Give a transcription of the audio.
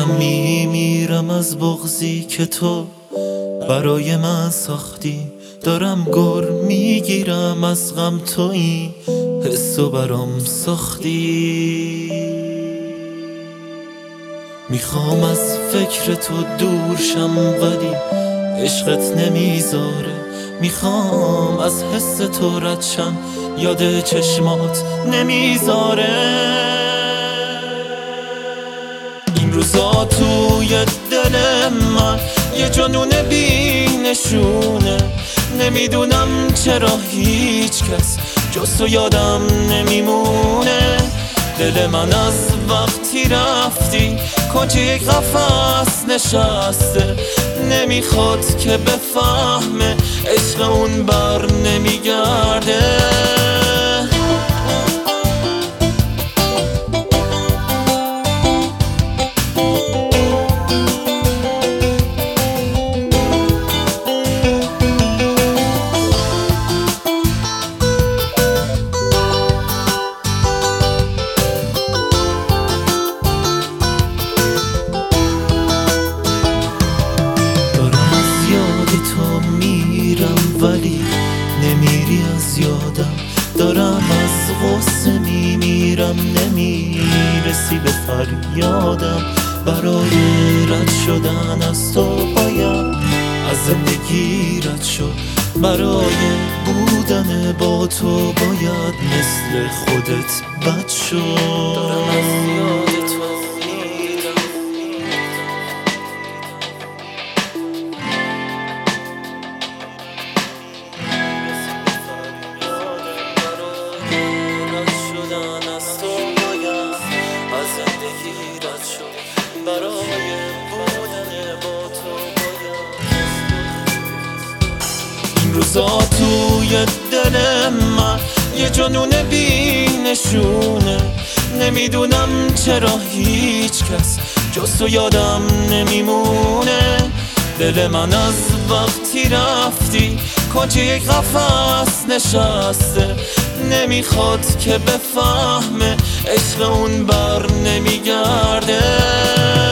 میمیرم از بغضی که تو برای من ساختی، دارم گر میگیرم از غم، تو این حسو برام ساختی. میخوام از فکر تو دور شم ولی عشقت نمیذاره، میخوام از حس تو رد شم یاد چشمات نمیذاره. این روزا توی دل من یه جنون بی نشونه، نمیدونم چرا هیچ کس جز تو یادم نمیمونه. دل من از وقتی رفتی کنج یک قفس نشسته، نمیخواد که بفهمه عشق اون بر نمیگرده. ولی نمیری از یادم، دارم از غصه میمیرم، نمیرسی به فریادم. برای رد شدن از تو باید از زندگی رد شد، برای بودن با تو باید مثل خودت بد شد. دارم از یاد تو برای بودن با تو باید. این روزا توی دل من یه جنون بی نشونه، نمیدونم چرا هیچ کس جز تو یادم نمیمونه. دل من از وقتی رفتی کنج یک قفس نشسته، نمیخواد که بفهمه عشق اون بر نمیگرده.